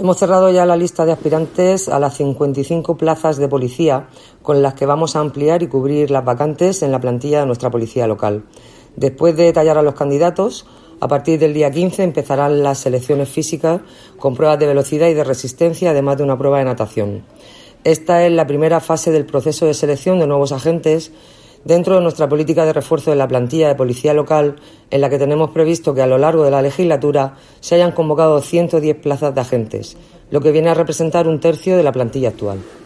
Hemos cerrado ya la lista de aspirantes a las 55 plazas de policía con las que vamos a ampliar y cubrir las vacantes en la plantilla de nuestra policía local. Después de detallar a los candidatos, a partir del día 15 empezarán las selecciones físicas con pruebas de velocidad y de resistencia, además de una prueba de natación. Esta es la primera fase del proceso de selección de nuevos agentes dentro de nuestra política de refuerzo de la plantilla de policía local, en la que tenemos previsto que a lo largo de la legislatura se hayan convocado 110 plazas de agentes, lo que viene a representar un tercio de la plantilla actual.